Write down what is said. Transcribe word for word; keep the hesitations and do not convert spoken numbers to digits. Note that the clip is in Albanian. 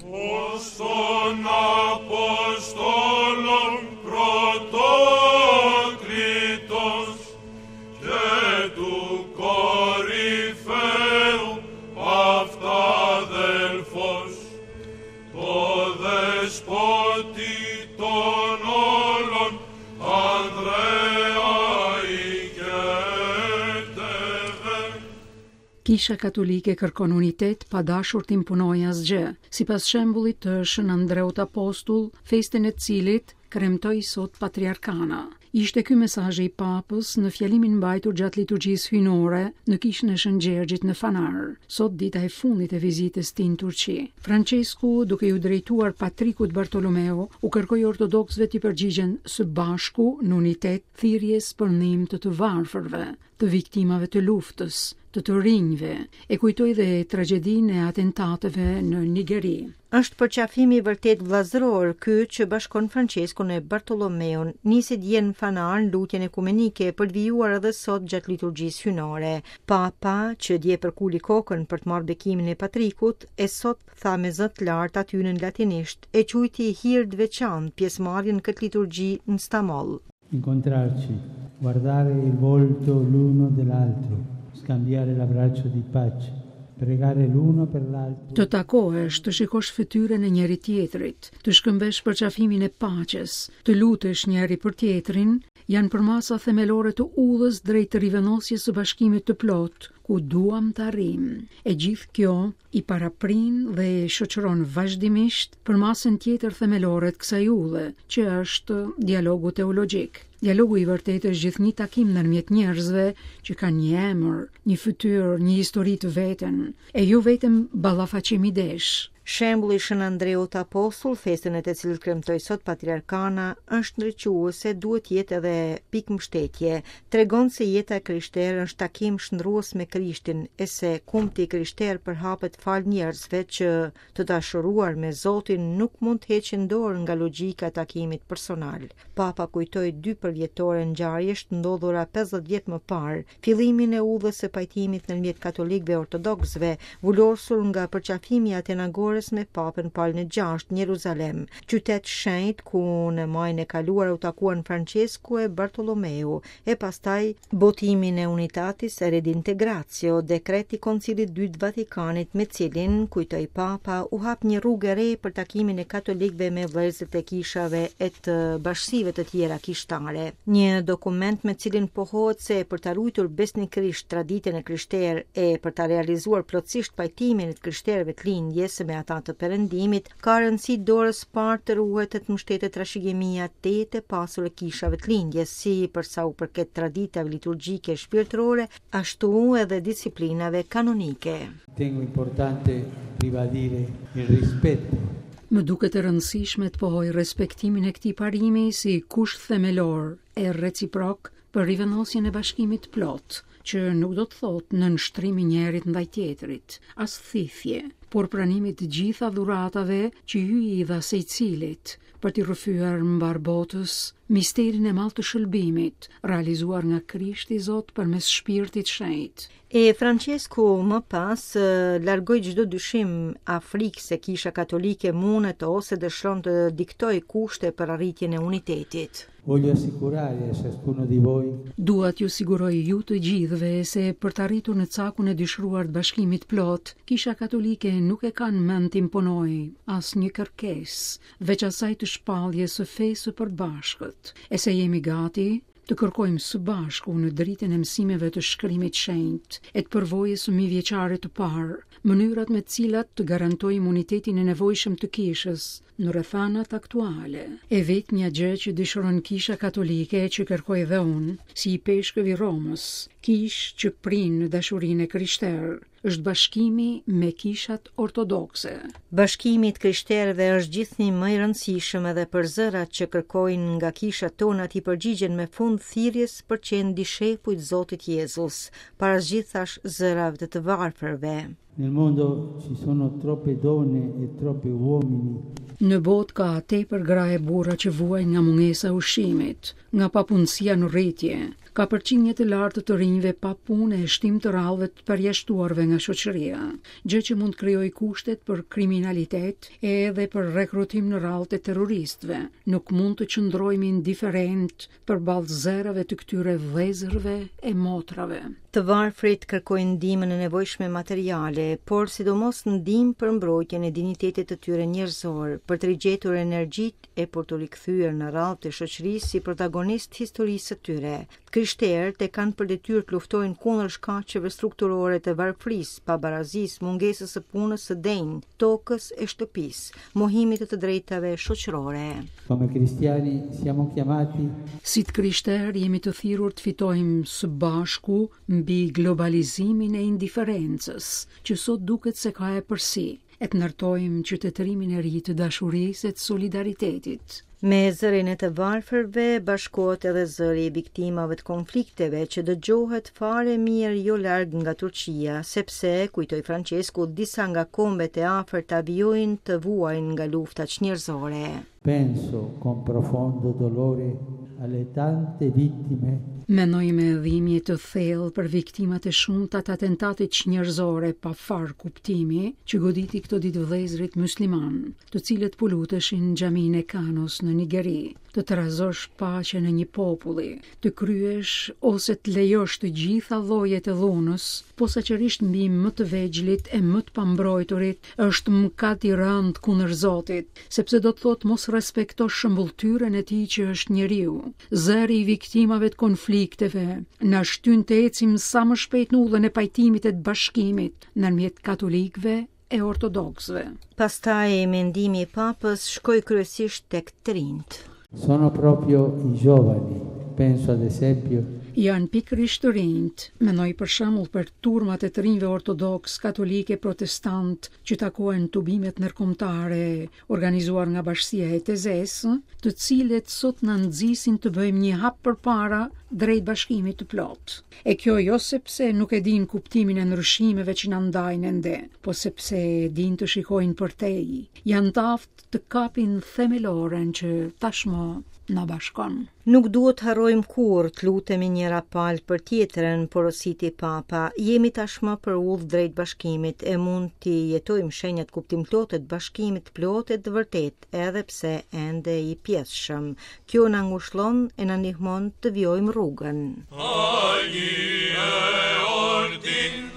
Ως των Αποστόλων πρωτόκριτος και του κορυφαίου αυταδέλφος, το δεσπότη των όλων Ανδρέα ηγέτευε. Kisha katolike kërkon unitet pa dashur të imponojë asgjë, sipas shembullit të Shën Andreut Apostull, festin e cilit kremtoi sot patriarkana. Ishte ky mesazhi i Papës në fjalimin mbajtur gjatë liturgjisë hyjnore në kishën e Shën Gjergjit në Fanar, sot dita e fundit e vizitës tij në Turqi. Francesku, duke ju drejtuar Patrikut Bartolomeo, u kërkoi ortodoksëve të përgjigjen së bashku në unitet thirrjes për ndihmë të të varfërve, të viktimave të luftës, të të rinjve, e kujtoi dhe tragjedinë e atentateve në Nigeri. Është përqafimi vërtet vllazëror ky që bashkon Franceskun e Bartolomeun, nisi dje në Fanar në lutjen ekumenike për të vijuar edhe sot gjatë liturgjisë hyjnore. Papa, që dje përkuli kokën për të marrë bekimin e Patrikut, e sot tha me zë të lartë aty në latinisht, e quajti hir të veçantë pjesëmarrjen në këtë liturgji në Stamol. Incontrarci, guardare il volto l'uno dell'altro, scambiare l'abbraccio di pace, pregare l'uno per l'altro. Të takohesh, të shikosh fytyrën e njëri tjetrit, të shkëmbesh përqafimin e paqes, të lutesh njëri për tjetrin, janë përmasa themelore të udhës drejt të rivenosjes së bashkimit të plot, ku duam të arrim. E gjithë kjo i paraprin dhe e shoqëron vazhdimisht përmasën tjetër themelore të kësaj udhe, që është dialogu teologjik. Dialogu i vërtet është gjithë një takim ndërmjet njerëzve që kanë një emër, një fytyrë, një histori të veten, e jo vetëm ballafaqim i desh. Shembulli Shën Andreut Apostull, festën e të cilit kremtoi sot patriarkana, është ndriçuese, duhet jetë edhe pikë mbështetje. Tregon se jeta e krishterë është takim shndrues me Krishtin, e se kumti i krishterë përhapet fal njerëzve që të dashuruar me Zotin nuk mund të heqin dorë nga logjika e takimit personal. Papa kujtoi dy përvjetore ngjarjesh të ndodhura pesëdhjetë vjet më parë, fillimin e udhës së pajtimit ndërmjet katolikëve ortodoksëve, vulosur nga përqafimi i Atenagorës me Papën Paul në gjashtë në Jeruzalem, qytet shenjt ku në majin e kaluar u takuan Francesku e Bartolomeu, e pastaj botimin e Unitatis Redintegratio, dekreti Koncilit dytë Vatikanit, me cilin, kujtoi Papa, u hap një rrugë e re për takimin e katolikëve me vëllezërit e kishave e të bashkësive të tjera kishtare. Një dokument me cilin pohohet se për të ruajtur besnikërisht traditën e krishterë e për të realizuar plotësisht pajtimin e të krishterëve të lindjes me ata të Perëndimit, ka rëndësi dorës parë të ruhet të mbështetet trashëgimia të e pasur e kishave të lindjes, si për sa u përket traditave liturgjike e shpirtërore, ashtu edhe disiplinave kanonike. Tengo importante ribadire il rispetto. Më duket e rëndësishme të pohoj respektimin e këtij parimi si kusht themelor e reciprok për rivenosjen e bashkimit plot, që nuk do të thotë në nështrimi njerit ndaj tjetrit, as thithje, por pranimit të gjitha dhuratave që ju i dha secilit, për t'i rrëfyer mbar botës misterin e madh të shëlbimit, realizuar nga Krishti Zot përmes Shpirtit Shenjtë. E Francesku më pas largoi çdo dyshim Afrikë se Kisha Katolike mundet ose dëshiron të diktoj kushte për arritjen e unitetit. Voglio assicurare a ciascuno di voi. Dua t'ju siguroj ju të gjithëve se për të arritur në cakun e dëshiruar të bashkimit plot, Kisha Katolike nuk e kanë mend të imponojë asnjë kërkesë, veç asaj të shpalljes së fesë së përbashkët. E se jemi gati të kërkojmë së bashku në dritën e mësimeve të shkrimit shenjtë e të përvojës së mijëvjeçare të parë, mënyrat me të cilat të garantojmë unitetin e nevojshëm të kishës në rrethanat aktuale. E vetmja gjë që dëshiron Kisha Katolike, që kërkoj dhe unë, si i peshkëve i Romës, kish që prin në dashurinë e krishterë, është bashkimi me kishat ortodokse. Bashkimi i krishterëve është gjithnjë më i rëndësishëm edhe për zërat që kërkojnë nga kishat tona të përgjigjen me fund thirrjes për qenë dishepujt Zotit Jezus, para gjithash zërave të të varfërve. Nel mondo ci sono troppe donne e troppi uomini. Në botë ka tepër gra e burra që vuajnë nga mungesa e ushqimit, nga papunësia në rritje, Ka përqindje të lartë të rinjve pa punë e shtim të rrallëve të përjashtuarve nga shoqëria, gjë që mund krijojë kushtet për kriminalitet e edhe për rekrutim në rrallë të terroristëve. Nuk mund të qëndrojmë indiferent përballë zerave të këtyre vëllezërve e motrave. Të varfrit kërkojnë ndihmën e nevojshme materiale, por sidomos ndihmë për mbrojtjen e dinjitetit të tyre njerëzor, për të rigjetur energjitë e për të rikthyer në rrallë të shoqërisë si protagonist historisë së tyre. Krishterët e kanë për detyrë të luftojnë kundër shkaqeve strukturore të varfrisë, pabarazisë, mungesës së punës së denj, tokës e shtëpisë, mohimit të të drejtave shoqërore. Come cristiani siamo chiamati Si të krishterë jemi të thirrur të fitojmë së bashku mbi globalizimin e indiferencës, që sot duket se ka e përsi, e të ndërtojmë qytetërimin e ri të dashurisë e të solidaritetit. Me zërin e të varfërve bashkohet edhe zëri i viktimave të konflikteve që dëgjohet fare mirë jo larg nga Turqia, sepse, kujtoi Francesku, disa nga kombet e afërta vijojnë të vuajnë nga luftat njerëzore. penso con profondo dolore alle tante vittime Menoj me dhimbje të thellë për viktimat e shumta të atentatit njerëzore pa far kuptimi që goditi këto ditë vëllezërit musliman, të cilët po luteshin në xhaminë e Kanos në Nigeri, të trazosh paqen e një populli, të kryesh ose të lejosh të gjitha llojet e dhunës, posaçërisht mbi më të vegjëlit e më të pambrojturit, është mëkat i rënd kundër Zotit, sepse do të thotë mos respektosh shëmbulltyrën e tij që është njeriu. Zëri i viktimave të konflikteve na shtyn të ecim sa më shpejt në udhën e pajtimit e të bashkimit ndërmjet katolikëve e ortodoksëve. Pastaj mendimi i Papës shkoi kryesisht tek të rinjt. sono proprio i giovani, penso ad esempio Janë pikërisht të rinjt, menoj për shembull për turmat e të rinjve ortodoks, katolike, protestant, që takohen në tubimet ndërkombëtare organizuar nga Bashkia e Tezes, të cilët sot na nxisin të bëjmë një hap përpara drejt bashkimit të plot. E kjo jo sepse nuk e din kuptimin e ndryshimeve që na ndajnë ende, po sepse e din të shikojnë përtej. Janë të aftë të kapin themeloren që tashmë na bashkon. Nuk duhet harrojmë kur të lutemi njëra palë për tjetrën, porositi Papa. Jemi tashmë për udhë drejt bashkimit e mund t'i jetojmë shenjat kuptimtote të bashkimit plot e të vërtet, edhe pse ende i pjesshëm. Kjo na ngushëllon e na ndihmon të vjojmë rrugën. Agni e ordin